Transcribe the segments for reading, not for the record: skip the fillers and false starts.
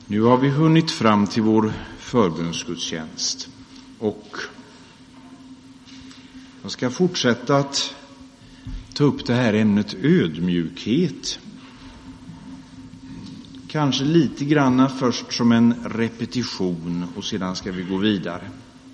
Nu har vi hunnit fram till vår förbönsgudstjänst och jag ska fortsätta att ta upp det här ämnet ödmjukhet. Kanske lite grann först som en repetition och sedan ska vi gå vidare.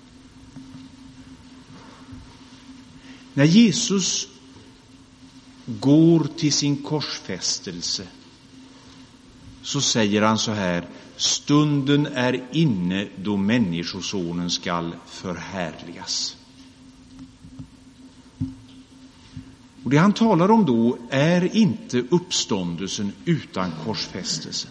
När Jesus går till sin korsfästelse så säger han så här: stunden är inne då människosonen skall förhärligas. Och det han talar om då är inte uppståndelsen utan korsfästelsen.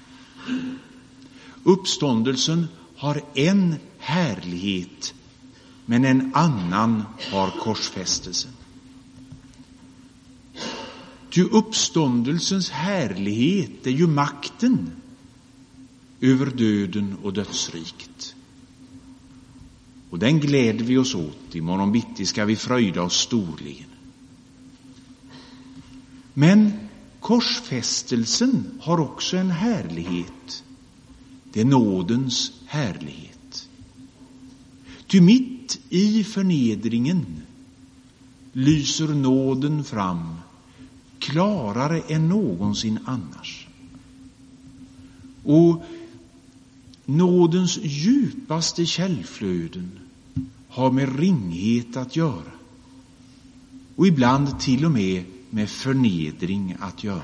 Uppståndelsen har en härlighet, men en annan har korsfästelsen. Ty uppståndelsens härlighet är ju makten över döden och dödsriket. Och den gläder vi oss åt. Imorgon bitti ska vi fröjda oss storligen. Men korsfästelsen har också en härlighet. Det är nådens härlighet. Ty mitt i förnedringen lyser nåden fram klarare än någonsin annars. Och nådens djupaste källflöden har med ringhet att göra. Och ibland till och med förnedring att göra.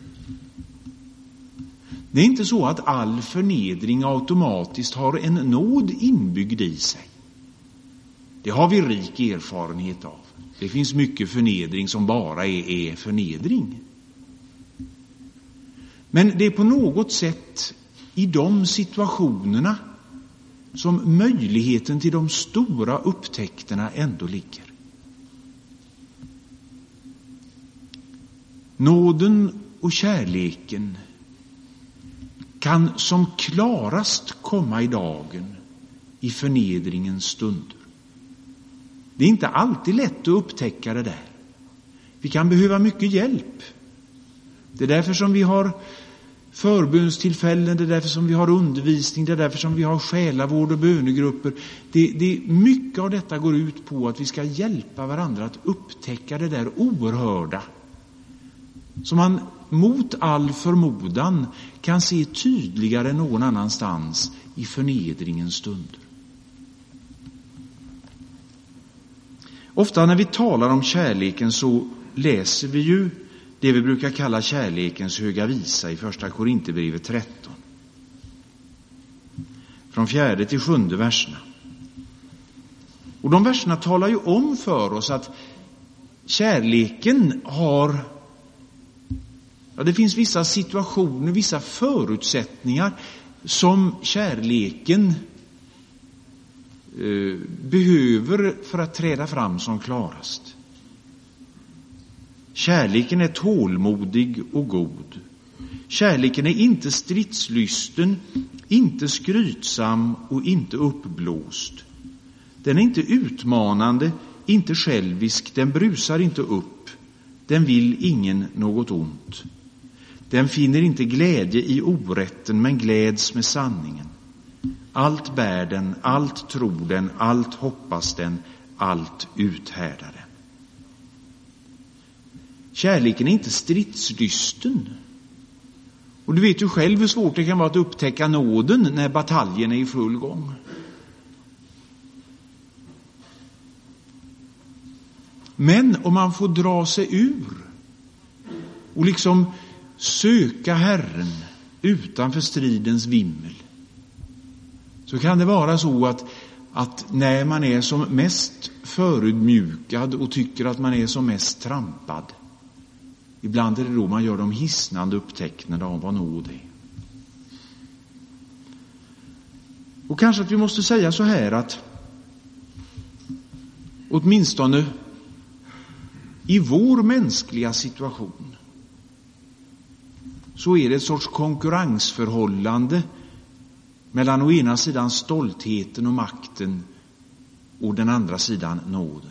Det är inte så att all förnedring automatiskt har en nåd inbyggd i sig. Det har vi rik erfarenhet av. Det finns mycket förnedring som bara är förnedring. Men det är på något sätt i de situationerna som möjligheten till de stora upptäckterna ändå ligger. Nåden och kärleken kan som klarast komma i dagen i förnedringens stunder. Det är inte alltid lätt att upptäcka det där. Vi kan behöva mycket hjälp. Det är därför som vi har förbönstillfällen, det är därför som vi har undervisning, det är därför som vi har själavård och bönegrupper. Mycket av detta går ut på att vi ska hjälpa varandra att upptäcka det där oerhörda som man mot all förmodan kan se tydligare än någon annanstans i förnedringens stunder. Ofta när vi talar om kärleken så läser vi ju det vi brukar kalla kärlekens höga visa i första Korinthierbrevet 13. Från 4 till 7 verserna. Och de verserna talar ju om för oss att kärleken har... det finns vissa situationer, vissa förutsättningar som kärleken behöver för att träda fram som klarast. Kärleken är tålmodig och god. Kärleken är inte stridslysten, inte skrytsam och inte uppblåst. Den är inte utmanande, inte självisk, den brusar inte upp. Den vill ingen något ont. Den finner inte glädje i orätten, men gläds med sanningen. Allt bär den, allt tror den, allt hoppas den, allt uthärdar den. Kärleken är inte stridslysten. Och du vet ju själv hur svårt det kan vara att upptäcka nåden när bataljen är i full gång. Men om man får dra sig ur och liksom söka Herren utanför stridens vimmel, så kan det vara så att när man är som mest förödmjukad och tycker att man är som mest trampad, ibland är det då man gör de hisnande upptäckningarna av vad nåd är. Och kanske att vi måste säga så här att åtminstone i vår mänskliga situation så är det ett sorts konkurrensförhållande mellan å ena sidan stoltheten och makten och den andra sidan nåden.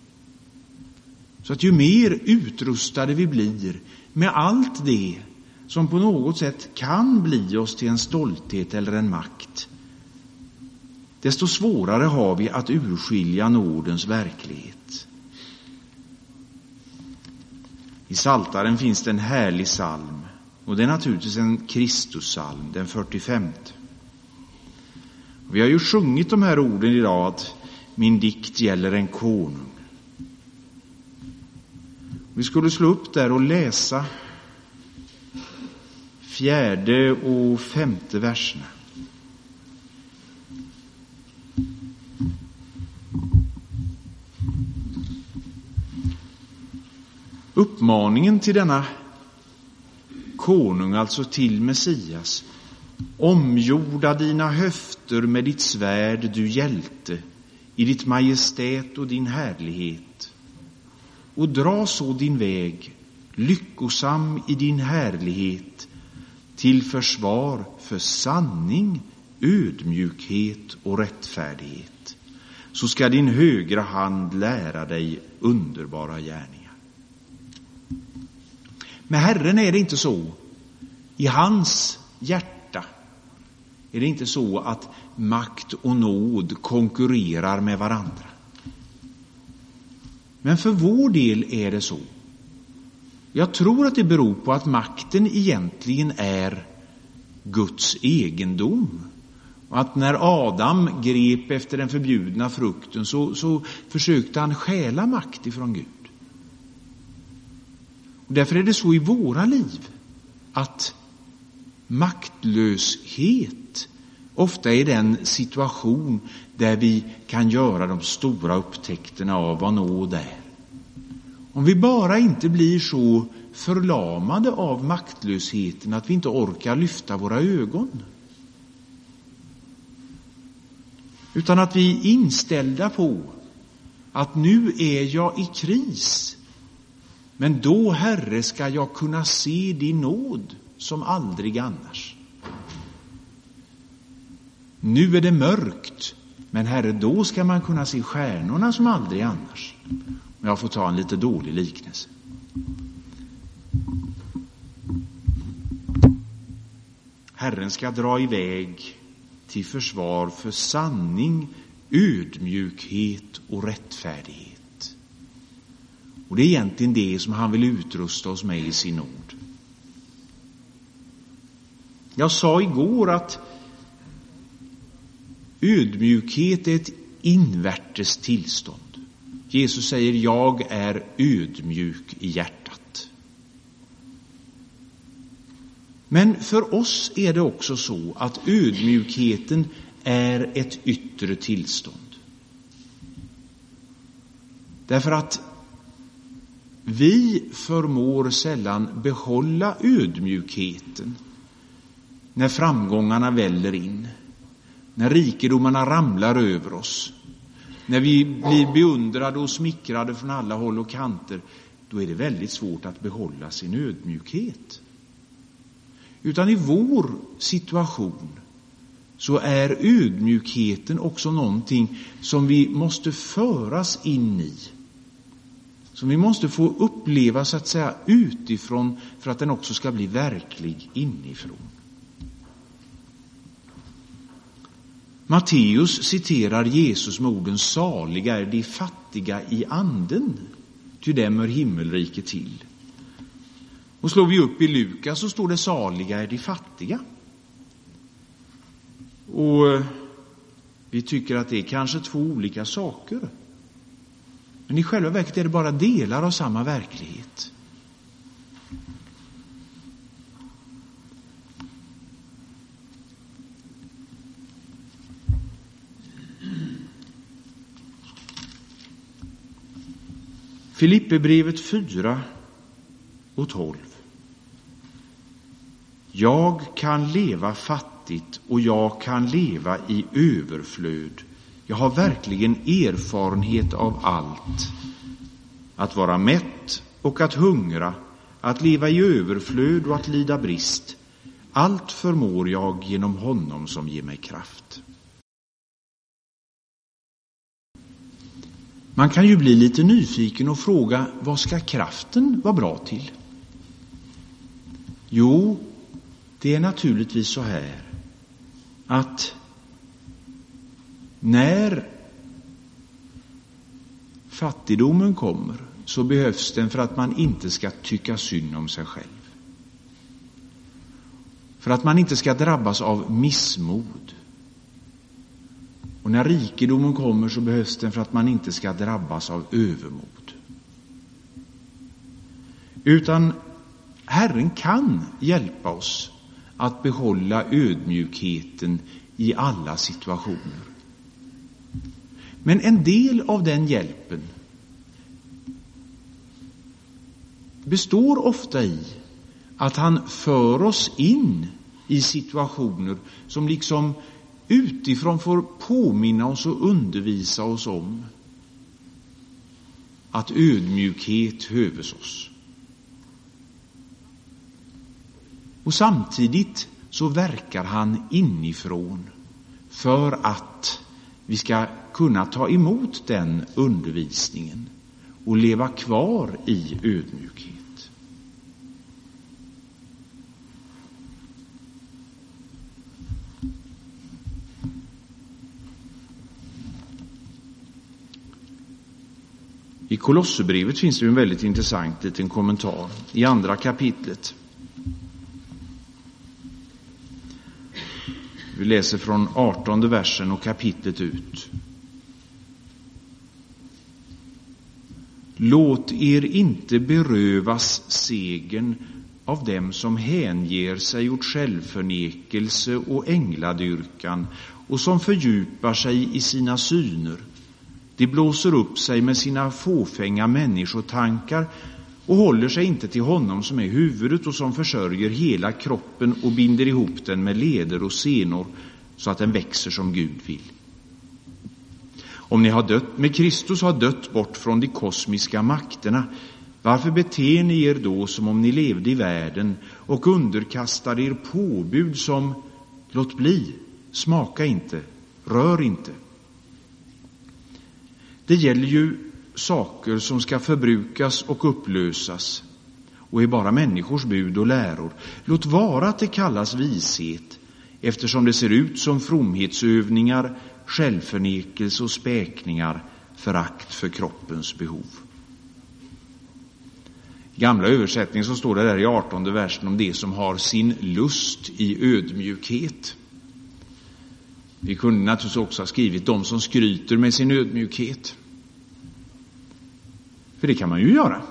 Så att ju mer utrustade vi blir med allt det som på något sätt kan bli oss till en stolthet eller en makt, desto svårare har vi att urskilja nådens verklighet. I Psaltaren finns det en härlig psalm, och det är naturligtvis en Kristussalm, den 45. Vi har ju sjungit de här orden idag, att min dikt gäller en konung. Vi skulle slå upp där och läsa 4:e och 5:e verserna. Uppmaningen till denna konung, alltså till Messias: omgjorda dina höfter med ditt svärd, du hjälte, i ditt majestät och din härlighet, och dra så din väg, lyckosam i din härlighet, till försvar för sanning, ödmjukhet och rättfärdighet. Så ska din högra hand lära dig underbara gärningar. Med Herren är det inte så. I hans hjärta är det inte så att makt och nåd konkurrerar med varandra. Men för vår del är det så. Jag tror att det beror på att makten egentligen är Guds egendom. Och att när Adam grep efter den förbjudna frukten så försökte han stjäla makt ifrån Gud. Och därför är det så i våra liv att maktlöshet ofta är den situation där vi kan göra de stora upptäckterna av vad nåd är. Om vi bara inte blir så förlamade av maktlösheten att vi inte orkar lyfta våra ögon, utan att vi är inställda på att nu är jag i kris, men då, Herre, ska jag kunna se din nåd som aldrig annars. Nu är det mörkt, men Herre, då ska man kunna se stjärnorna som aldrig annars. Jag får ta en lite dålig liknelse. Herren ska dra iväg till försvar för sanning, ödmjukhet och rättfärdighet. Och det är egentligen det som han vill utrusta oss med i sin ord. Jag sa igår att ödmjukhet är ett invärtes tillstånd. Jesus säger: jag är ödmjuk i hjärtat. Men för oss är det också så att ödmjukheten är ett yttre tillstånd. Därför att vi förmår sällan behålla ödmjukheten när framgångarna väller in, när rikedomarna ramlar över oss, när vi blir beundrade och smickrade från alla håll och kanter. Då är det väldigt svårt att behålla sin ödmjukhet. Utan i vår situation så är ödmjukheten också någonting som vi måste föras in i, som vi måste få uppleva så att säga utifrån, för att den också ska bli verklig inifrån. Matteus citerar Jesus med orden: saliga är de fattiga i anden, ty dem hör himmelriket till. Och slår vi upp i Lukas så står det: saliga är de fattiga. Och vi tycker att det är kanske två olika saker. Men i själva verket är det bara delar av samma verklighet. Filippibrevet 4:12. Jag kan leva fattigt och jag kan leva i överflöd. Jag har verkligen erfarenhet av allt. Att vara mätt och att hungra, att leva i överflöd och att lida brist. Allt förmår jag genom honom som ger mig kraft. Man kan ju bli lite nyfiken och fråga: vad ska kraften vara bra till? Jo, det är naturligtvis så här att när fattigdomen kommer så behövs den för att man inte ska tycka synd om sig själv. För att man inte ska drabbas av missmod. Och när rikedomen kommer så behövs den för att man inte ska drabbas av övermod. Utan Herren kan hjälpa oss att behålla ödmjukheten i alla situationer. Men en del av den hjälpen består ofta i att han för oss in i situationer som liksom utifrån får påminna oss och undervisa oss om att ödmjukhet höves oss. Och samtidigt så verkar han inifrån för att vi ska kunna ta emot den undervisningen och leva kvar i ödmjukhet. I Kolosserbrevet finns det en väldigt intressant liten kommentar i 2 kapitlet. Vi läser från 18:e versen och kapitlet ut. Låt er inte berövas segern av dem som hänger sig åt självförnekelse och ängladyrkan och som fördjupar sig i sina syner. De blåser upp sig med sina fåfänga människotankar och håller sig inte till honom som är huvudet och som försörjer hela kroppen och binder ihop den med leder och senor så att den växer som Gud vill. Om ni har dött med Kristus, har dött bort från de kosmiska makterna, varför beter ni er då som om ni levde i världen och underkastar er påbud som låt bli, smaka inte, rör inte? Det gäller ju saker som ska förbrukas och upplösas och är bara människors bud och läror. Låt vara att det kallas vishet, eftersom det ser ut som fromhetsövningar, självförnekelse och späkningar, förakt för kroppens behov. I gamla översättningen så står det där i 18:e versen om det som har sin lust i ödmjukhet. Vi kunde naturligtvis också ha skrivit de som skryter med sin ödmjukhet. För det kan man ju göra.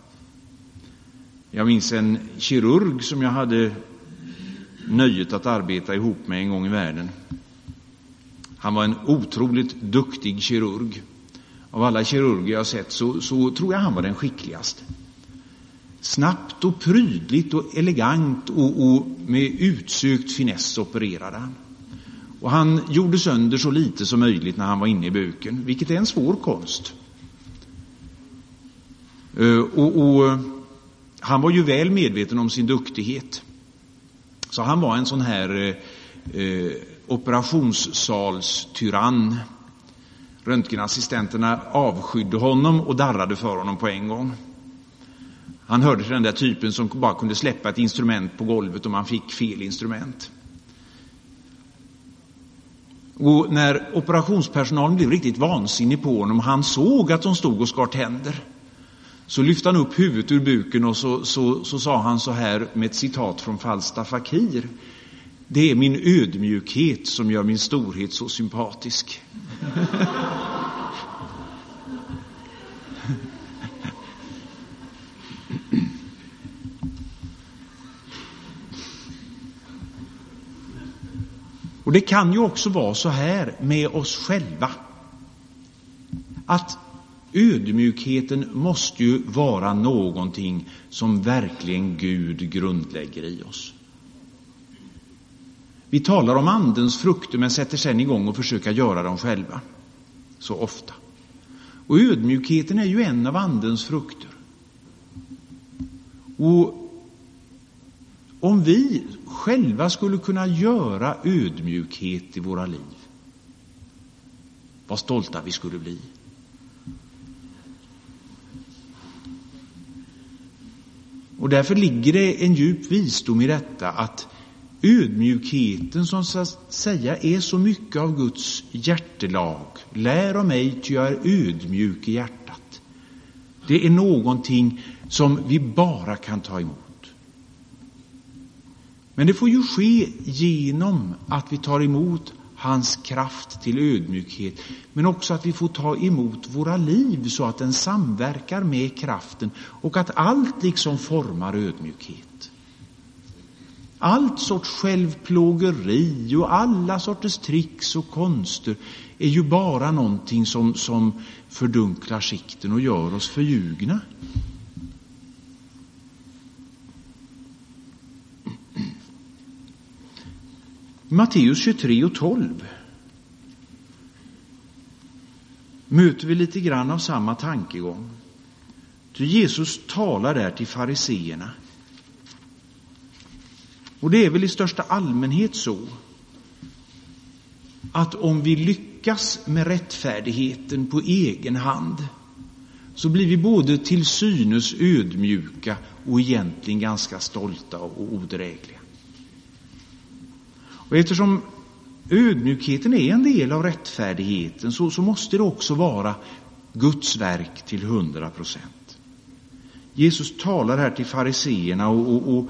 Jag minns en kirurg som jag hade nöjet att arbeta ihop med en gång i världen. Han var en otroligt duktig kirurg. Av alla kirurger jag sett så tror jag han var den skickligaste. Snabbt och prydligt och elegant och med utsökt finess opererade han. Och han gjorde sönder så lite som möjligt när han var inne i buken, vilket är en svår konst. Och han var ju väl medveten om sin duktighet. Så han var en sån här operationssalstyrann. Röntgenassistenterna avskydde honom och darrade för honom på en gång. Han hörde till den där typen som bara kunde släppa ett instrument på golvet om man fick fel instrument. Och när operationspersonalen blev riktigt vansinnig på honom och han såg att de stod och skar tänder, så lyfte han upp huvudet ur buken och så sa han så här med ett citat från Falstaff Fakir: det är min ödmjukhet som gör min storhet så sympatisk. Och det kan ju också vara så här med oss själva, att ödmjukheten måste ju vara någonting som verkligen Gud grundlägger i oss. Vi talar om andens frukter men sätter sedan igång och försöker göra dem själva så ofta. Och ödmjukheten är ju en av andens frukter. Och om vi själva skulle kunna göra ödmjukhet i våra liv, vad stolta vi skulle bli. Och därför ligger det en djup visdom i detta, att ödmjukheten som så att säga är så mycket av Guds hjärtelag. Lär av mig, ty jag är ödmjuk i hjärtat. Det är någonting som vi bara kan ta emot. Men det får ju ske genom att vi tar emot hans kraft till ödmjukhet, men också att vi får ta emot våra liv så att den samverkar med kraften och att allt liksom formar ödmjukhet. Allt sorts självplågeri och alla sorters tricks och konster är ju bara någonting som fördunklar sikten och gör oss förljugna. Matteus 23 och 12 möter vi lite grann av samma tankegång. Så Jesus talar där till fariseerna. Och det är väl i största allmänhet så att om vi lyckas med rättfärdigheten på egen hand, så blir vi både till synes ödmjuka och egentligen ganska stolta och odrägliga. Och eftersom ödmjukheten är en del av rättfärdigheten, så måste det också vara Guds verk till 100%. Jesus talar här till fariseerna och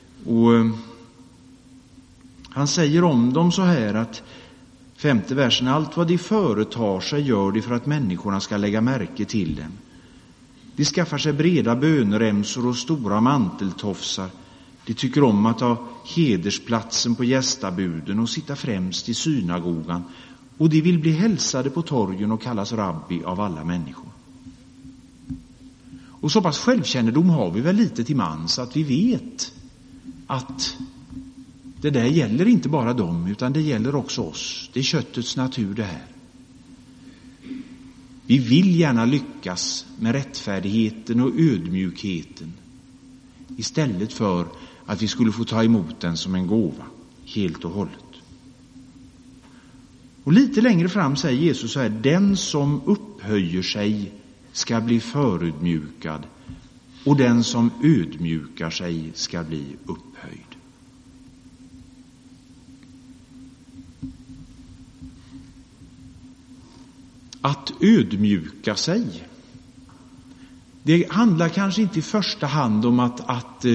han säger om dem så här, att 5:e versen: allt vad de företar sig gör de för att människorna ska lägga märke till dem. De skaffar sig breda böneremsor och stora manteltofsar. De tycker om att ha hedersplatsen på gästabuden och sitta främst i synagogan. Och de vill bli hälsade på torgen och kallas rabbi av alla människor. Och så pass självkännedom har vi väl lite till mans att vi vet att det där gäller inte bara dem, utan det gäller också oss. Det är köttets natur det här. Vi vill gärna lyckas med rättfärdigheten och ödmjukheten, istället för att vi skulle få ta emot den som en gåva helt och hållet. Och lite längre fram säger Jesus så här: den som upphöjer sig ska bli förödmjukad, och den som ödmjukar sig ska bli upphöjd. Att ödmjuka sig, det handlar kanske inte i första hand om att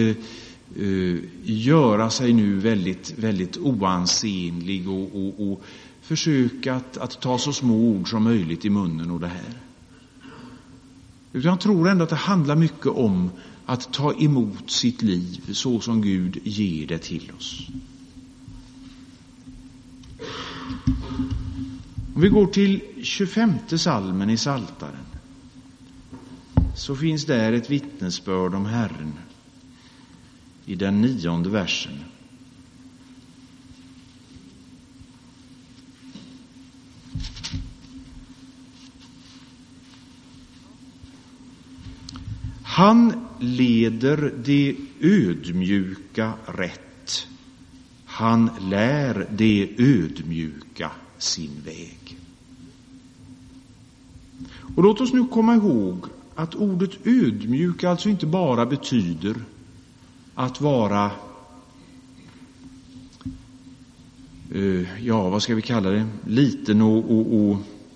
göra sig nu väldigt, väldigt oansenlig och försöka att ta så små ord som möjligt i munnen och det här. Utan jag tror ändå att det handlar mycket om att ta emot sitt liv så som Gud ger det till oss. Om vi går till 25:e psalmen i Psaltaren, så finns där ett vittnesbörd om Herren i den 9:e versen. Han leder de ödmjuka rätt. Han lär de ödmjuka sin väg. Och låt oss nu komma ihåg att ordet ödmjuk alltså inte bara betyder att vara, vad ska vi kalla det, liten och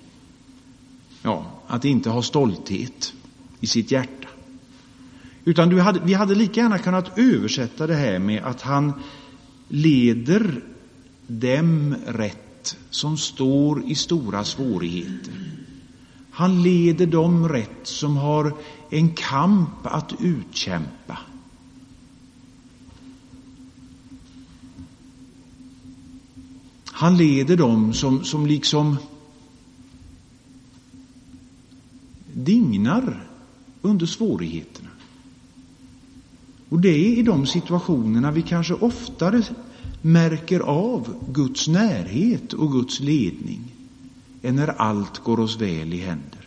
att inte ha stolthet i sitt hjärta. Utan vi hade lika gärna kunnat översätta det här med att han leder dem rätt som står i stora svårigheter. Han leder dem rätt som har en kamp att utkämpa. Han leder dem som liksom dignar under svårigheterna. Och det är i de situationerna vi kanske oftare märker av Guds närhet och Guds ledning än när allt går oss väl i händer.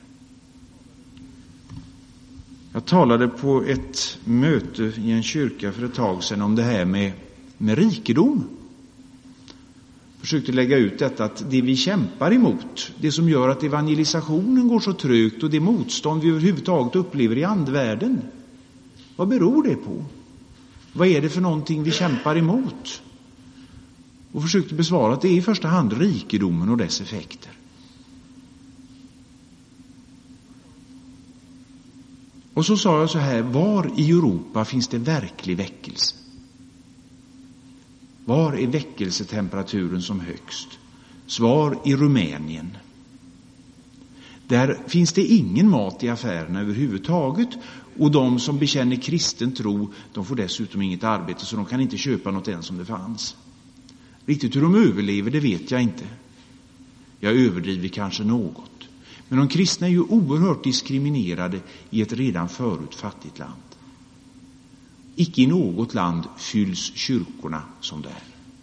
Jag talade på ett möte i en kyrka för ett tag sedan om det här med rikedom. Försökte lägga ut detta, att det vi kämpar emot, det som gör att evangelisationen går så trögt och det motstånd vi överhuvudtaget upplever i andevärlden, vad beror det på? Vad är det för någonting vi kämpar emot? Och försökte besvara att det är i första hand rikedomen och dess effekter. Och så sa jag så här: var i Europa finns det verklig väckelse? Var är väckelsetemperaturen som högst? Svar: i Rumänien. Där finns det ingen mat i affärerna överhuvudtaget, och de som bekänner kristen tro, de får dessutom inget arbete, så de kan inte köpa något ens som det fanns. Riktigt hur de överlever, det vet jag inte. Jag överdriver kanske något. Men de kristna är ju oerhört diskriminerade i ett redan förut fattigt land. Icke i något land fylls kyrkorna som där.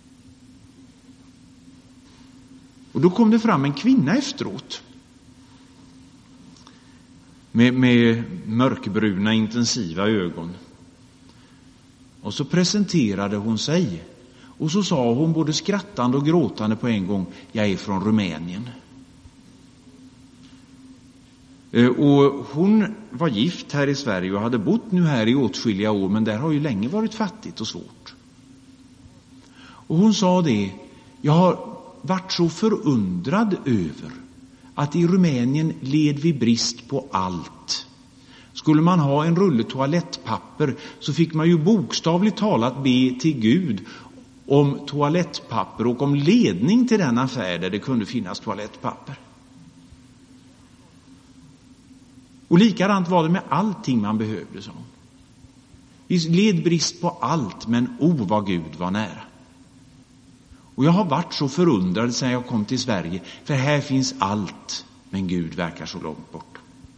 Och då kom det fram en kvinna efteråt. Med mörkbruna intensiva ögon. Och så presenterade hon sig. Och så sa hon både skrattande och gråtande på en gång: jag är från Rumänien. Och hon var gift här i Sverige och hade bott nu här i åtskilliga år, men där har ju länge varit fattigt och svårt. Och hon sa det: jag har varit så förundrad över att i Rumänien led vi brist på allt. Skulle man ha en rulle toalettpapper så fick man ju bokstavligt talat be till Gud om toalettpapper och om ledning till den affär där det kunde finnas toalettpapper. Och likadant var det med allting man behövde, sa hon. Vi led brist på allt, men vad Gud var nära. Och jag har varit så förundrad sedan jag kom till Sverige, för här finns allt, men Gud verkar så långt bort.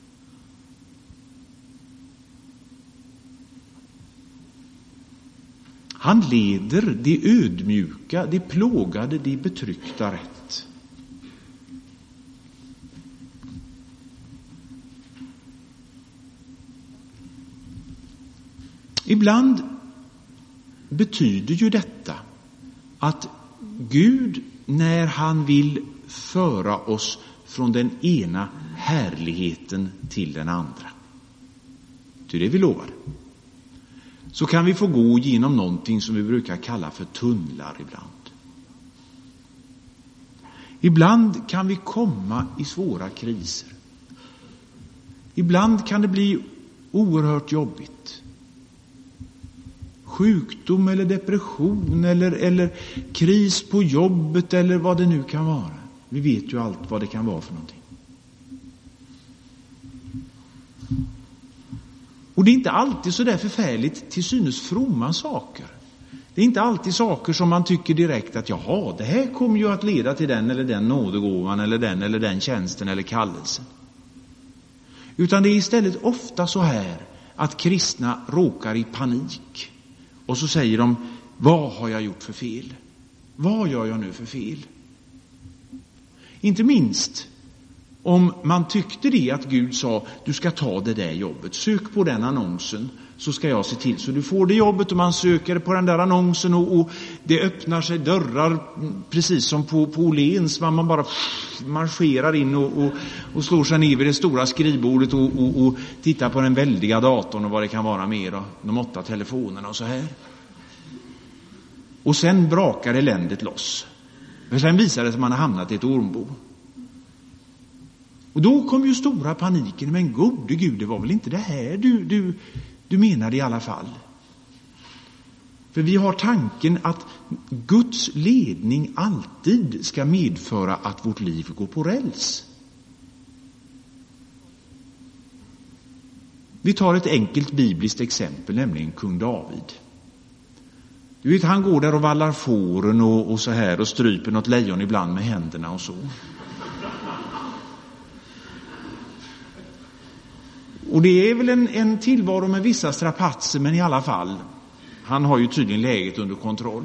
Han leder de ödmjuka, de plågade, de betryckta rätt. Ibland betyder ju detta att Gud, när han vill föra oss från den ena härligheten till den andra, till det vi lovar, så kan vi få gå genom någonting som vi brukar kalla för tunnlar ibland. Ibland kan vi komma i svåra kriser. Ibland kan det bli oerhört jobbigt. Sjukdom eller depression eller kris på jobbet eller vad det nu kan vara. Vi vet ju allt vad det kan vara för någonting. Och det är inte alltid så där förfärligt till synes fromma saker. Det är inte alltid saker som man tycker direkt att jaha, det här kommer ju att leda till den eller den nådegåvan eller den tjänsten eller kallelsen. Utan det är istället ofta så här att kristna råkar i panik. Och så säger de: vad har jag gjort för fel? Vad gör jag nu för fel? Inte minst om man tyckte det att Gud sa: du ska ta det där jobbet, sök på den annonsen så ska jag se till så du får det jobbet. Och man söker på den där annonsen och det öppnar sig dörrar precis som på Åhléns. Man bara marscherar in och slår sig ner vid det stora skrivbordet och tittar på den väldiga datorn och vad det kan vara mer, och de 8 telefonerna och så här. Och sen brakar eländet loss. För sen visar det att man har hamnat i ett ormbo. Och då kom ju stora paniken: men gode Gud, det var väl inte det här du menade i alla fall. För vi har tanken att Guds ledning alltid ska medföra att vårt liv går på räls. Vi tar ett enkelt bibliskt exempel, nämligen kung David. Du vet, han går där och vallar fåren och så här och stryper något lejon ibland med händerna och så. Och det är väl en tillvaro med vissa strapatser, men i alla fall, han har ju tydligen läget under kontroll.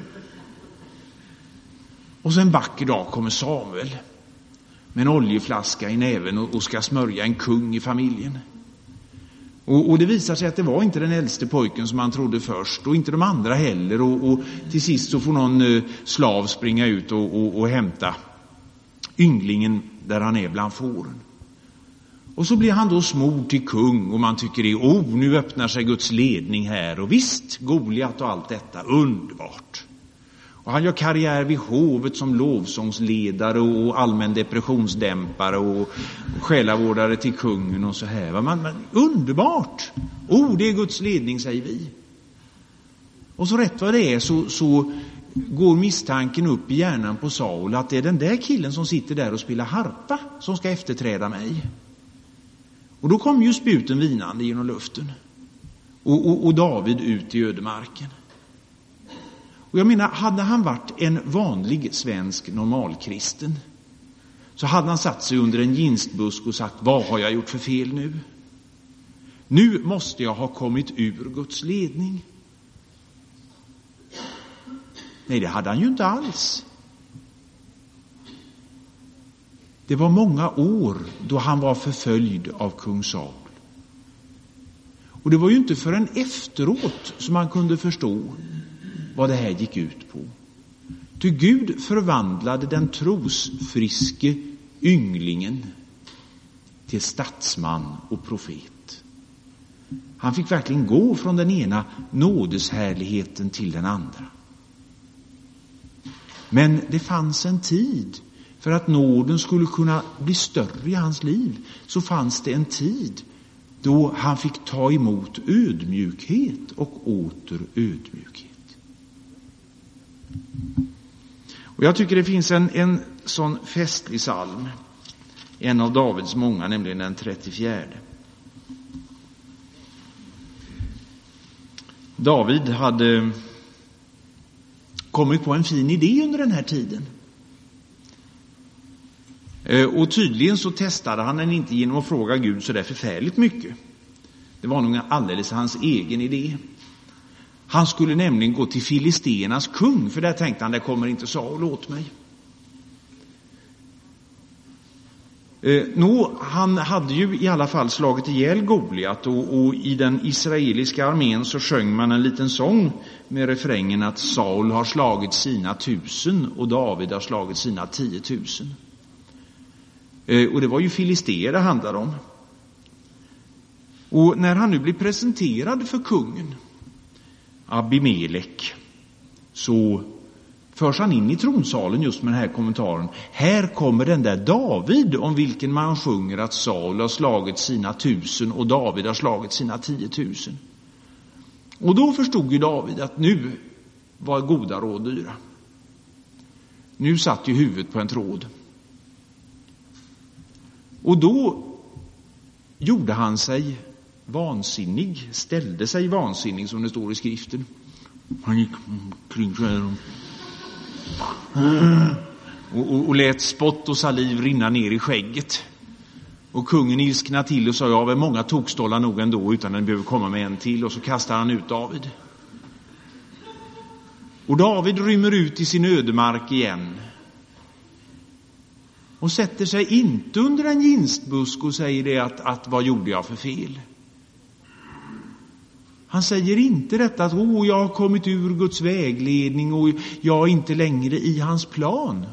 Och sen en vacker dag kommer Samuel med en oljeflaska i näven och ska smörja en kung i familjen. Och det visar sig att det var inte den äldste pojken som han trodde först, och inte de andra heller. Och till sist så får någon slav springa ut och hämta ynglingen där han är bland fåren. Och så blir han då smord till kung och man tycker nu öppnar sig Guds ledning här. Och visst, Goliat och allt detta, underbart. Och han gör karriär vid hovet som lovsångsledare och allmän depressionsdämpare och själavårdare till kungen och så här. Men underbart! Det är Guds ledning, säger vi. Och så rätt vad det är så går misstanken upp i hjärnan på Saul att det är den där killen som sitter där och spelar harpa som ska efterträda mig. Och då kom ju spjuten vinande genom luften och David ut i ödemarken. Och jag menar, hade han varit en vanlig svensk normalkristen så hade han satt sig under en ginstbusk och sagt, vad har jag gjort för fel nu? Nu måste jag ha kommit ur Guds ledning. Nej, det hade han ju inte alls. Det var många år då han var förföljd av kung Saul. Och det var ju inte förrän efteråt som man kunde förstå vad det här gick ut på. Ty Gud förvandlade den trosfriske ynglingen till statsman och profet. Han fick verkligen gå från den ena nådeshärligheten till den andra. Men det fanns en tid för att nåden skulle kunna bli större i hans liv. Så fanns det en tid då han fick ta emot ödmjukhet och åter ödmjukhet. Och jag tycker det finns en sån festlig psalm, en av Davids många, nämligen den 34. David hade kommit på en fin idé under den här tiden. Och tydligen så testade han den inte genom att fråga Gud så där förfärligt mycket. Det var nog alldeles hans egen idé. Han skulle nämligen gå till filisternas kung, för där tänkte han, där kommer inte Saul åt mig. Han hade ju i alla fall slagit ihjäl Goliat och i den israeliska armén så sjöng man en liten sång med refrängen att Saul har slagit sina 1000 och David har slagit sina 10 000. Och det var ju filister det handlade om. Och när han nu blir presenterad för kungen Abimelek så förs han in i tronsalen just med den här kommentaren. Här kommer den där David om vilken man sjunger att Saul har slagit sina 1000 och David har slagit sina 10 000. Och då förstod ju David att nu var goda råd dyra. Nu satt ju huvudet på en tråd. Och då gjorde han sig vansinnig, ställde sig vansinnig som det står i skriften. Han gick kring så här och lät spott och saliv rinna ner i skägget. Och kungen ilskna till och sa, ja, väl många tokstollar nog ändå utan den behöver komma med en till. Och så kastar han ut David. Och David rymmer ut i sin ödemark igen. Och sätter sig inte under en ginstbusk och säger det att vad gjorde jag för fel? Han säger inte detta att jag har kommit ur Guds vägledning och jag är inte längre i hans plan.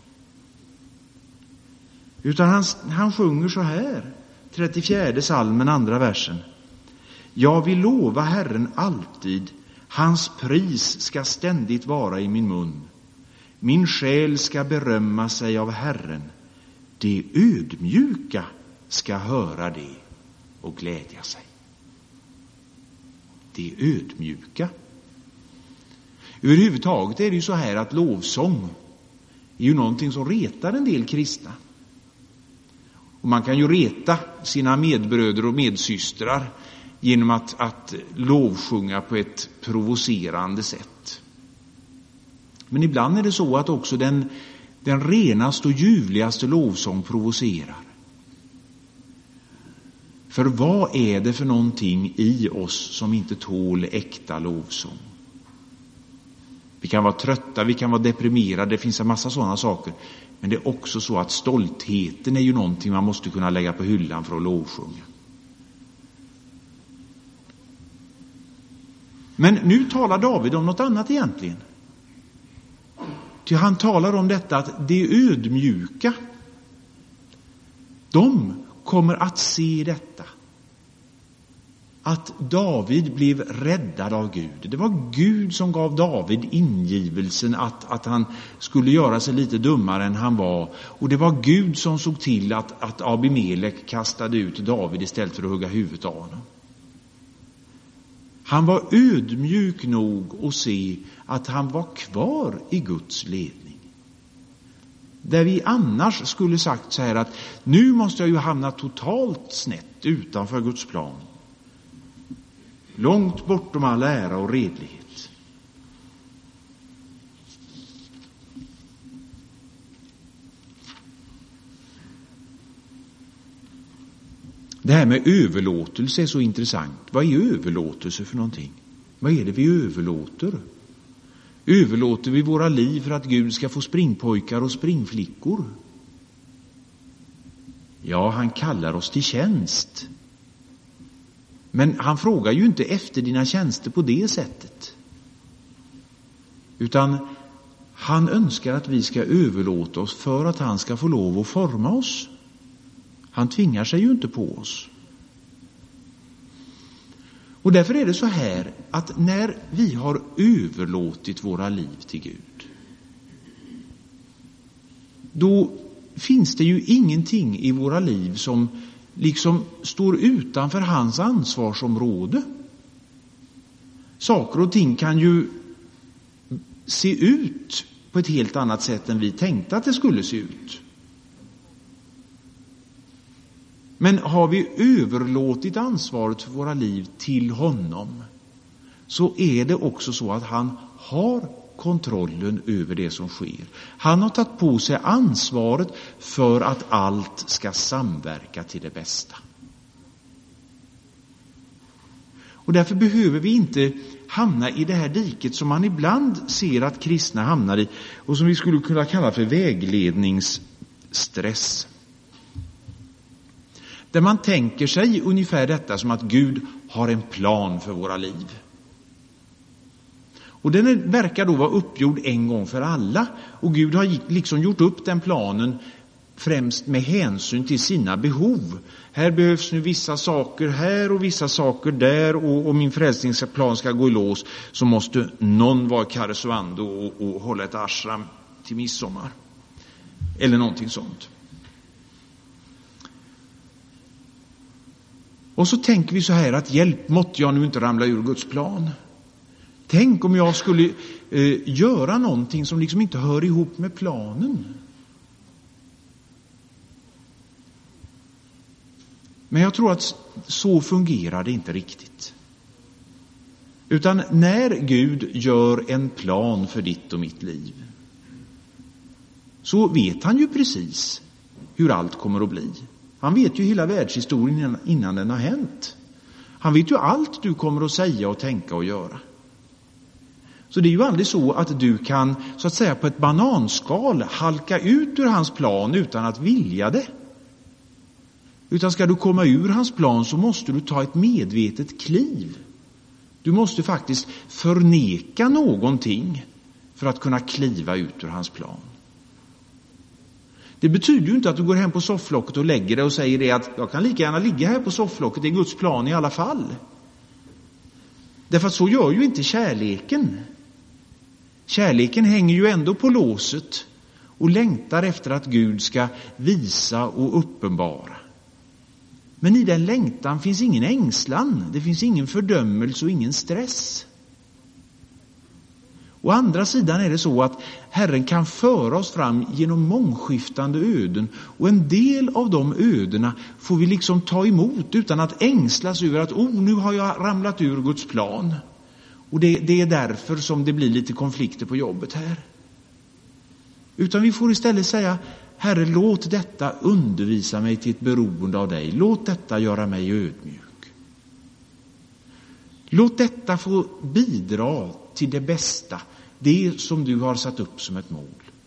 Utan han sjunger så här, 34 psalmen, andra versen. Jag vill lova Herren alltid, hans pris ska ständigt vara i min mun. Min själ ska berömma sig av Herren. De ödmjuka ska höra det och glädja sig. De ödmjuka. Överhuvudtaget är det ju så här att lovsång är ju någonting som retar en del kristna. Och man kan ju reta sina medbröder och medsystrar genom att lovsjunga på ett provocerande sätt. Men ibland är det så att också den renaste och ljuvligaste lovsång provocerar. För vad är det för någonting i oss som inte tål äkta lovsång? Vi kan vara trötta, vi kan vara deprimerade, det finns en massa sådana saker. Men det är också så att stoltheten är ju någonting man måste kunna lägga på hyllan för att lovsjunga. Men nu talar David om något annat egentligen. Ty han talar om detta att det ödmjuka, de kommer att se detta. Att David blev räddad av Gud. Det var Gud som gav David ingivelsen att han skulle göra sig lite dummare än han var. Och det var Gud som såg till att Abimelek kastade ut David istället för att hugga huvudet av honom. Han var ödmjuk nog att se att han var kvar i Guds ledning. Där vi annars skulle sagt så här att nu måste jag ju hamna totalt snett utanför Guds plan. Långt bortom all ära och redlighet. Det här med överlåtelse är så intressant. Vad är överlåtelse för någonting? Vad är det vi överlåter? Överlåter vi våra liv för att Gud ska få springpojkar och springflickor? Ja, han kallar oss till tjänst. Men han frågar ju inte efter dina tjänster på det sättet. Utan han önskar att vi ska överlåta oss för att han ska få lov att forma oss. Han tvingar sig ju inte på oss. Och därför är det så här att när vi har överlåtit våra liv till Gud, då finns det ju ingenting i våra liv som liksom står utanför hans ansvarsområde. Saker och ting kan ju se ut på ett helt annat sätt än vi tänkte att det skulle se ut. Men har vi överlåtit ansvaret för våra liv till honom, så är det också så att han har kontrollen över det som sker. Han har tagit på sig ansvaret för att allt ska samverka till det bästa. Och därför behöver vi inte hamna i det här diket som man ibland ser att kristna hamnar i och som vi skulle kunna kalla för vägledningsstress. Där man tänker sig ungefär detta som att Gud har en plan för våra liv. Och den verkar då vara uppgjord en gång för alla. Och Gud har liksom gjort upp den planen främst med hänsyn till sina behov. Här behövs nu vissa saker här och vissa saker där. Och om min frälsningsplan ska gå i lås så måste någon vara Karesuando och hålla ett ashram till midsommar. Eller någonting sånt. Och så tänker vi så här att hjälp, måtte jag nu inte ramla ur Guds plan. Tänk om jag skulle göra någonting som liksom inte hör ihop med planen. Men jag tror att så fungerar det inte riktigt. Utan när Gud gör en plan för ditt och mitt liv, så vet han ju precis hur allt kommer att bli. Han vet ju hela världshistorien innan den har hänt. Han vet ju allt du kommer att säga och tänka och göra. Så det är ju aldrig så att du kan, så att säga, på ett bananskal halka ut ur hans plan utan att vilja det. Utan ska du komma ur hans plan så måste du ta ett medvetet kliv. Du måste faktiskt förneka någonting för att kunna kliva ut ur hans plan. Det betyder ju inte att du går hem på sofflocket och lägger dig och säger det att jag kan lika gärna ligga här på sofflocket, det är Guds plan i alla fall. Därför att så gör ju inte kärleken. Kärleken hänger ju ändå på låset och längtar efter att Gud ska visa och uppenbara. Men i den längtan finns ingen ängslan, det finns ingen fördömelse och ingen stress. Å andra sidan är det så att Herren kan föra oss fram genom mångskiftande öden. Och en del av de ödena får vi liksom ta emot utan att ängslas över att nu har jag ramlat ur Guds plan. Och det är därför som det blir lite konflikter på jobbet här. Utan vi får istället säga, Herre, låt detta undervisa mig till ett beroende av dig. Låt detta göra mig ödmjuk. Låt detta få bidra till det bästa, det som du har satt upp som ett mål.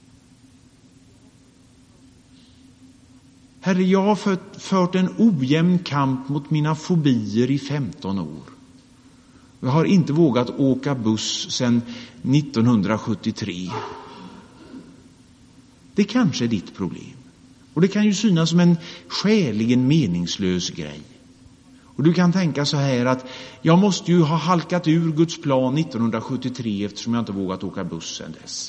Herre, jag har fört en ojämn kamp mot mina fobier i 15 år. Jag har inte vågat åka buss sedan 1973. Det kanske är ditt problem. Och det kan ju synas som en skäligen meningslös grej. Och du kan tänka så här att jag måste ju ha halkat ur Guds plan 1973 eftersom jag inte vågat åka buss sedan dess.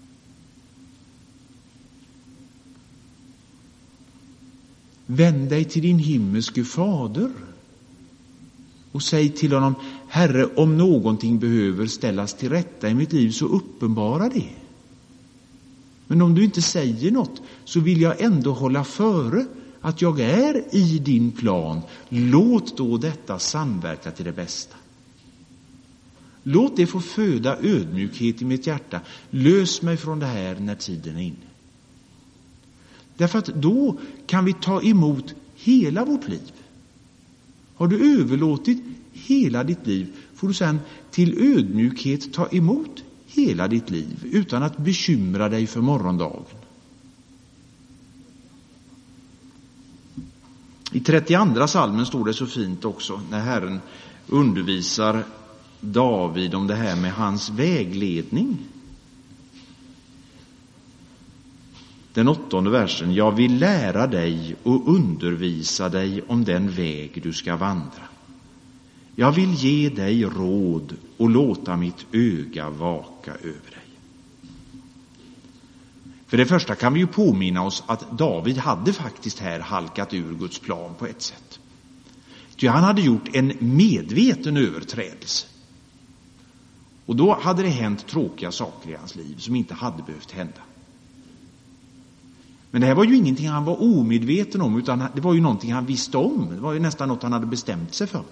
Vänd dig till din himmelske fader och säg till honom: Herre, om någonting behöver ställas till rätta i mitt liv så uppenbara det. Men om du inte säger något så vill jag ändå hålla före att jag är i din plan. Låt då detta samverka till det bästa. Låt det få föda ödmjukhet i mitt hjärta. Lös mig från det här när tiden är inne. Därför att då kan vi ta emot hela vårt liv. Har du överlåtit hela ditt liv får du sedan till ödmjukhet ta emot hela ditt liv utan att bekymra dig för morgondagen. I 32 salmen står det så fint också när Herren undervisar David om det här med hans vägledning. Den 8:e versen: jag vill lära dig och undervisa dig om den väg du ska vandra. Jag vill ge dig råd och låta mitt öga vaka över dig. För det första kan vi ju påminna oss att David hade faktiskt här halkat ur Guds plan på ett sätt. Ty han hade gjort en medveten överträdelse. Och då hade det hänt tråkiga saker i hans liv som inte hade behövt hända. Men det här var ju ingenting han var omedveten om, utan det var ju någonting han visste om. Det var ju nästan något han hade bestämt sig för.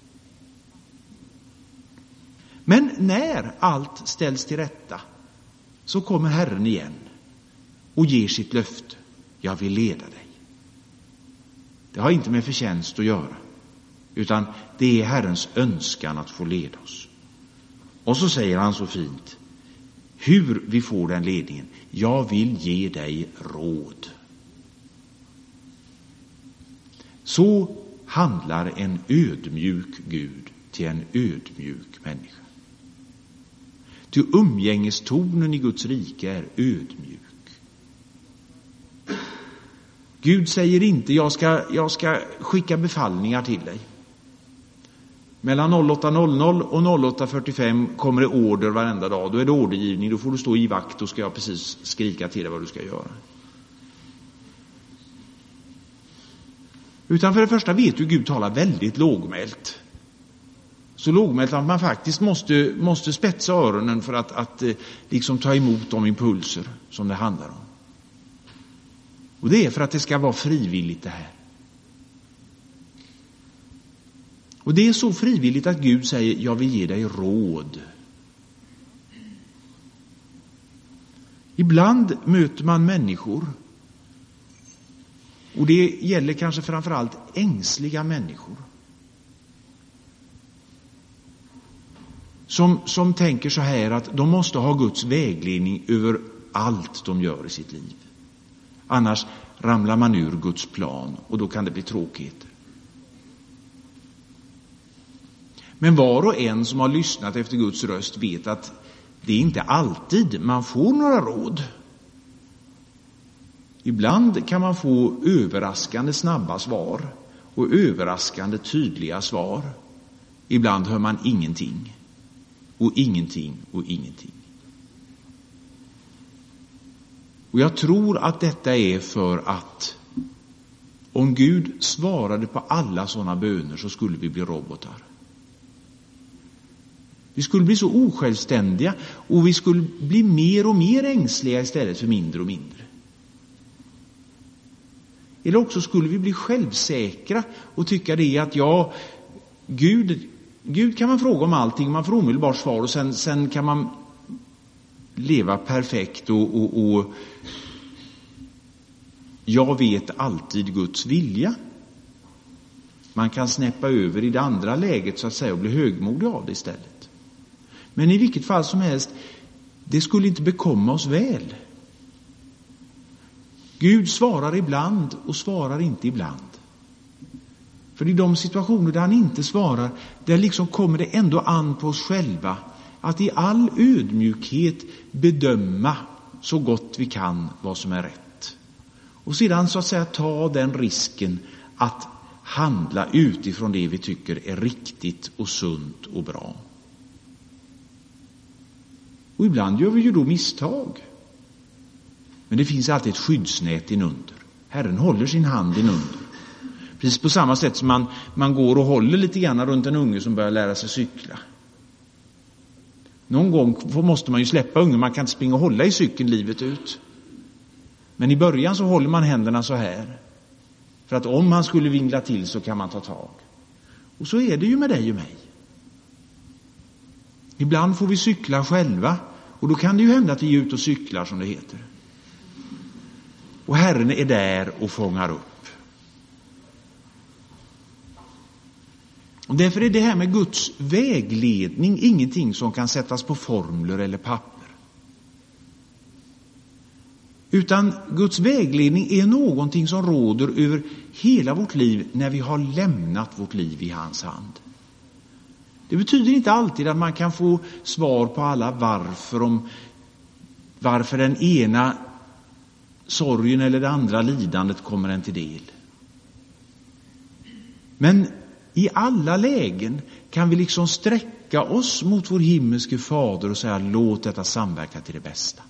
Men när allt ställs till rätta så kommer Herren igen och ger sitt löfte: jag vill leda dig. Det har inte med förtjänst att göra, utan det är Herrens önskan att få leda oss. Och så säger han så fint hur vi får den ledningen: jag vill ge dig råd. Så handlar en ödmjuk Gud till en ödmjuk människa. Ty umgängestonen i Guds rike är ödmjuk. Gud säger inte: jag ska skicka befallningar till dig. Mellan 08.00 och 08.45 kommer det order varenda dag. Då är det ordergivning, då får du stå i vakt och ska jag precis skrika till dig vad du ska göra. Utan för det första vet ju Gud talar väldigt lågmält. Så lågmält att man faktiskt måste spetsa öronen för att liksom ta emot de impulser som det handlar om. Och det är för att det ska vara frivilligt det här. Och det är så frivilligt att Gud säger: jag vill ge dig råd. Ibland möter man människor, och det gäller kanske framförallt ängsliga människor, som tänker så här att de måste ha Guds vägledning över allt de gör i sitt liv. Annars ramlar man ur Guds plan och då kan det bli tråkigheter. Men var och en som har lyssnat efter Guds röst vet att det är inte alltid man får några råd. Ibland kan man få överraskande snabba svar och överraskande tydliga svar. Ibland hör man ingenting och ingenting och ingenting. Och jag tror att detta är för att om Gud svarade på alla sådana böner så skulle vi bli robotar. Vi skulle bli så osjälvständiga och vi skulle bli mer och mer ängsliga istället för mindre och mindre. Eller också skulle vi bli självsäkra och tycka det att Gud kan man fråga om allting, man får omedelbart svar och sen kan man leva perfekt och jag vet alltid Guds vilja. Man kan snäppa över i det andra läget så att säga och bli högmodig av det istället. Men i vilket fall som helst, det skulle inte bekomma oss väl. Gud svarar ibland och svarar inte ibland. För i de situationer där han inte svarar, där liksom kommer det ändå an på oss själva att i all ödmjukhet bedöma så gott vi kan vad som är rätt. Och sedan så att säga ta den risken att handla utifrån det vi tycker är riktigt och sunt och bra. Och ibland gör vi ju då misstag. Men det finns alltid ett skyddsnät inunder. Herren håller sin hand inunder. Precis på samma sätt som man går och håller lite grann runt en unge som börjar lära sig cykla. Någon gång måste man ju släppa ungen. Man kan inte springa och hålla i cykeln livet ut. Men i början så håller man händerna så här. För att om han skulle vingla till så kan man ta tag. Och så är det ju med dig och mig. Ibland får vi cykla själva. Och då kan det ju hända att vi är ute och cyklar, som det heter. Och Herren är där och fångar upp. Och därför är det här med Guds vägledning ingenting som kan sättas på formler eller papper. Utan Guds vägledning är någonting som råder över hela vårt liv när vi har lämnat vårt liv i hans hand. Det betyder inte alltid att man kan få svar på alla varför den ena sorgen eller det andra lidandet kommer en till del. Men i alla lägen kan vi liksom sträcka oss mot vår himmelske fader och säga: låt detta samverka till det bästa.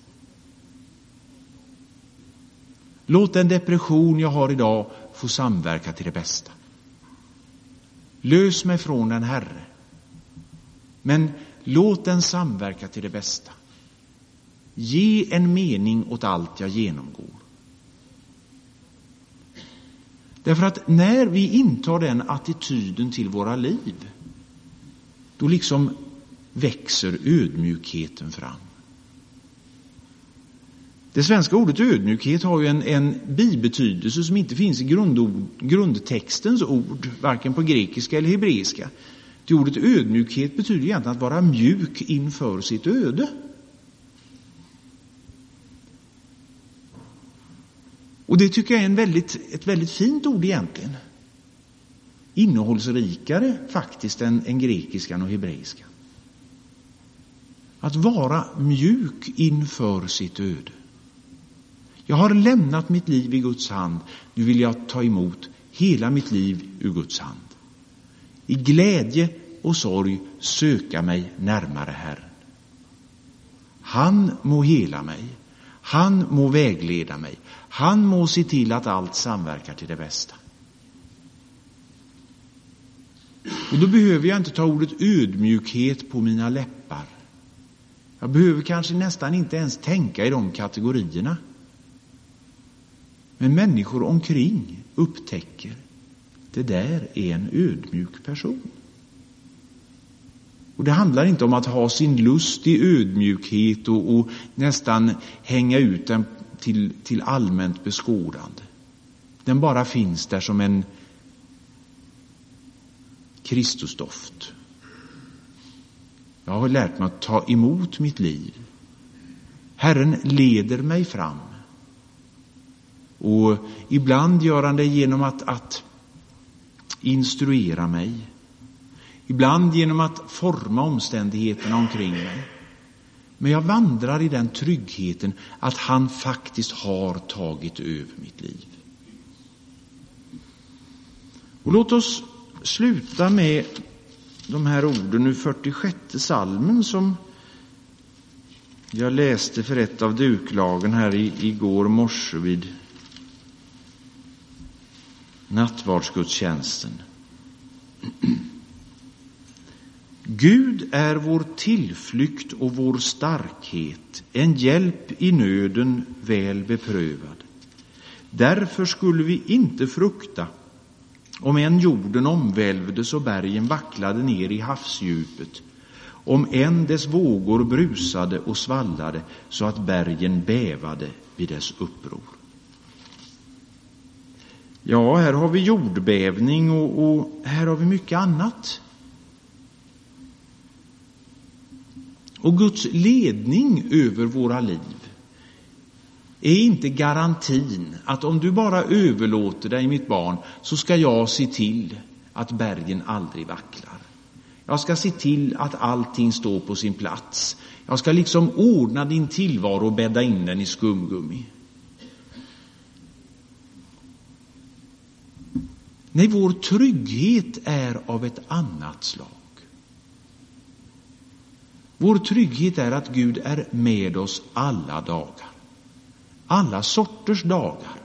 Låt den depression jag har idag få samverka till det bästa. Lös mig från den, Herre. Men låt den samverka till det bästa. Ge en mening åt allt jag genomgår. Därför att när vi intar den attityden till våra liv, då liksom växer ödmjukheten fram. Det svenska ordet ödmjukhet har ju en bibetydelse som inte finns i grundtextens ord, varken på grekiska eller hebreiska. Det ordet ödmjukhet betyder egentligen att vara mjuk inför sitt öde. Och det tycker jag är ett väldigt fint ord egentligen. Innehållsrikare faktiskt än grekiskan och hebreiskan. Att vara mjuk inför sitt öde. Jag har lämnat mitt liv i Guds hand. Nu vill jag ta emot hela mitt liv ur Guds hand. I glädje och sorg söka mig närmare Herren. Han må hela mig. Han må vägleda mig. Han må se till att allt samverkar till det bästa. Och då behöver jag inte ta ordet ödmjukhet på mina läppar. Jag behöver kanske nästan inte ens tänka i de kategorierna. Men människor omkring upptäcker: det där är en ödmjuk person. Och det handlar inte om att ha sin lust i ödmjukhet och nästan hänga ut den till allmänt beskådande. Den bara finns där som en Kristusdoft. Jag har lärt mig att ta emot mitt liv. Herren leder mig fram. Och ibland gör han det genom att instruera mig. Ibland genom att forma omständigheterna omkring mig. Men jag vandrar i den tryggheten att han faktiskt har tagit över mitt liv. Och låt oss sluta med de här orden ur 46:e psalmen som jag läste för ett av duklagen här igår morse vid nattvardsgudstjänsten. Gud är vår tillflykt och vår starkhet, en hjälp i nöden väl beprövad. Därför skulle vi inte frukta, om än jorden omvälvdes och bergen vacklade ner i havsdjupet, om än dess vågor brusade och svallade så att bergen bävade vid dess uppror. Ja, här har vi jordbävning och här har vi mycket annat. Och Guds ledning över våra liv är inte garantin att om du bara överlåter dig, mitt barn, så ska jag se till att bergen aldrig vacklar. Jag ska se till att allting står på sin plats. Jag ska liksom ordna din tillvaro och bädda in den i skumgummi. Nej, vår trygghet är av ett annat slag. Vår trygghet är att Gud är med oss alla dagar. Alla sorters dagar.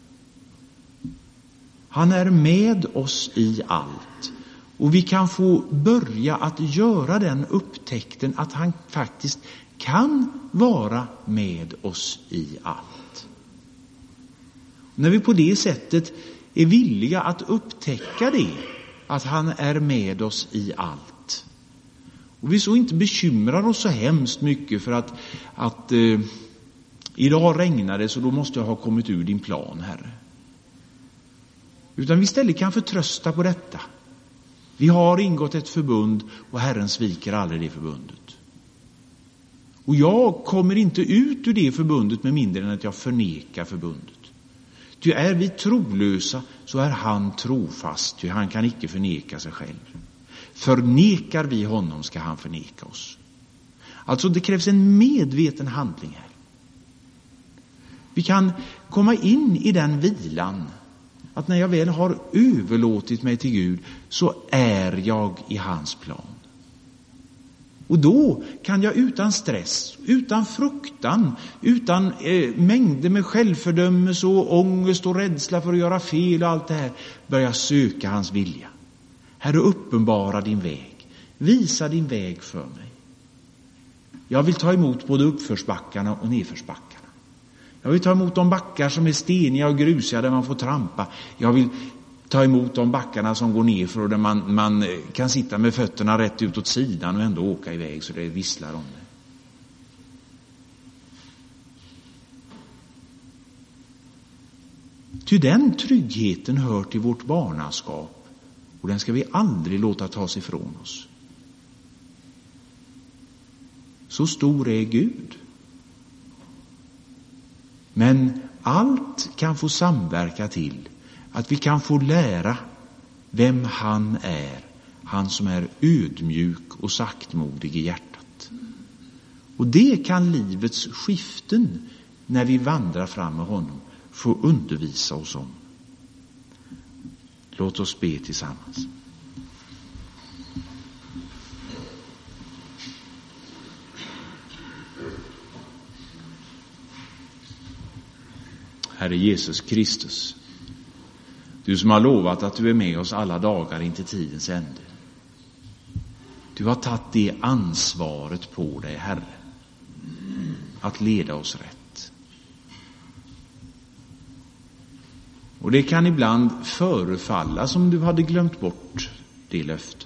Han är med oss i allt. Och vi kan få börja att göra den upptäckten att han faktiskt kan vara med oss i allt. När vi på det sättet är villiga att upptäcka det, att han är med oss i allt. Och vi så inte bekymrar oss så hemskt mycket för att idag regnar det så då måste jag ha kommit ur din plan, Herre. Utan vi istället kan förtrösta på detta. Vi har ingått ett förbund och Herren sviker aldrig det förbundet. Och jag kommer inte ut ur det förbundet med mindre än att jag förnekar förbundet. Ty är vi trolösa så är han trofast, ty han kan icke förneka sig själv. Förnekar vi honom ska han förneka oss. Alltså det krävs en medveten handling här. Vi kan komma in i den vilan att när jag väl har överlåtit mig till Gud så är jag i hans plan. Och då kan jag utan stress, utan fruktan, utan mängder med självfördömelse och ångest och rädsla för att göra fel och allt det här börja söka hans vilja. Herre, uppenbara din väg. Visa din väg för mig. Jag vill ta emot både uppförsbackarna och nedförsbackarna. Jag vill ta emot de backar som är steniga och grusiga där man får trampa. Jag vill ta emot de backarna som går ner för och där man kan sitta med fötterna rätt ut åt sidan och ändå åka iväg så det visslar om det. Ty den tryggheten hör till vårt barnaskap och den ska vi aldrig låta tas ifrån oss. Så stor är Gud. Men allt kan få samverka till att vi kan få lära vem han är. Han som är ödmjuk och saktmodig i hjärtat. Och det kan livets skiften när vi vandrar fram med honom få undervisa oss om. Låt oss be tillsammans. Herre Jesus Kristus, du som har lovat att du är med oss alla dagar in till tidens ände. Du har tagit det ansvaret på dig, Herre, att leda oss rätt. Och det kan ibland förefalla som du hade glömt bort det löftet.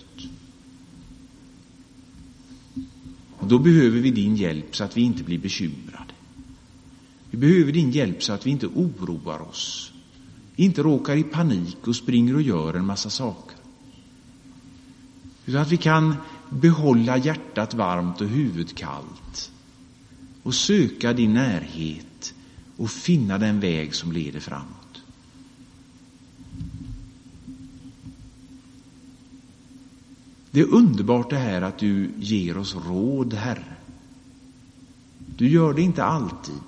Och då behöver vi din hjälp så att vi inte blir bekymrade. Vi behöver din hjälp så att vi inte oroar oss. Inte råkar i panik och springer och gör en massa saker. Utan att vi kan behålla hjärtat varmt och huvudet kallt. Och söka din närhet och finna den väg som leder framåt. Det är underbart det här att du ger oss råd, Herre. Du gör det inte alltid.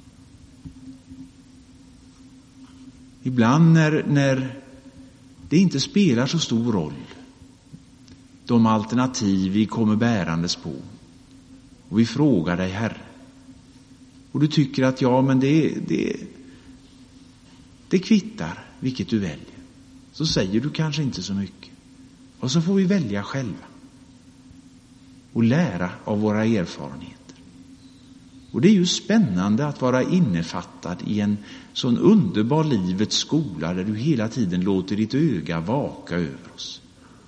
Ibland när det inte spelar så stor roll, de alternativ vi kommer bärandes på, och vi frågar dig, Herre, och du tycker att ja, men det kvittar vilket du väljer, så säger du kanske inte så mycket, och så får vi välja själva och lära av våra erfarenheter. Och det är ju spännande att vara innefattad i en sån underbar livets skola där du hela tiden låter ditt öga vaka över oss.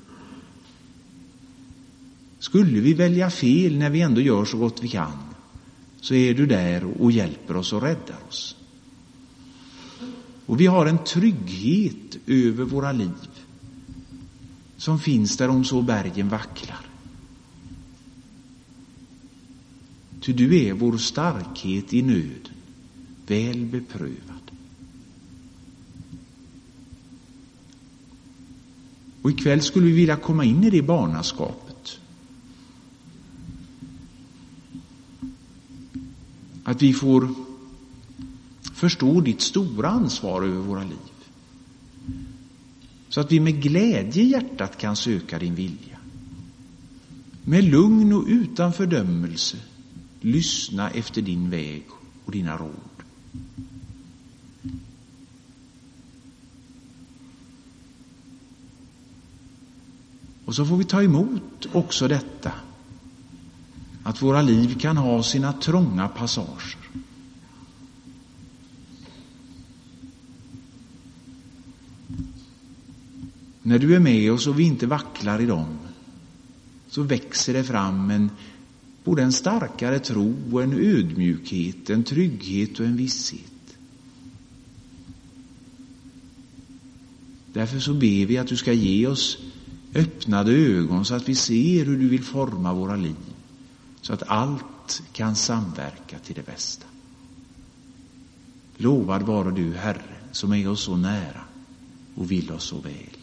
Skulle vi välja fel när vi ändå gör så gott vi kan, så är du där och hjälper oss och räddar oss. Och vi har en trygghet över våra liv som finns där om så bergen vacklar. Ty du är vår starkhet i nöden, väl beprövad. Och ikväll skulle vi vilja komma in i det barnaskapet. Att vi får förstå ditt stora ansvar över våra liv. Så att vi med glädje i hjärtat kan söka din vilja. Med lugn och utan fördömelse lyssna efter din väg och dina råd. Och så får vi ta emot också detta, att våra liv kan ha sina trånga passager. När du är med oss och vi inte vacklar i dem, så växer det fram både en starkare tro och en ödmjukhet, en trygghet och en visshet. Därför så ber vi att du ska ge oss öppnade ögon så att vi ser hur du vill forma våra liv, så att allt kan samverka till det bästa. Lovad vare du, Herre, som är oss så nära och vill oss så väl.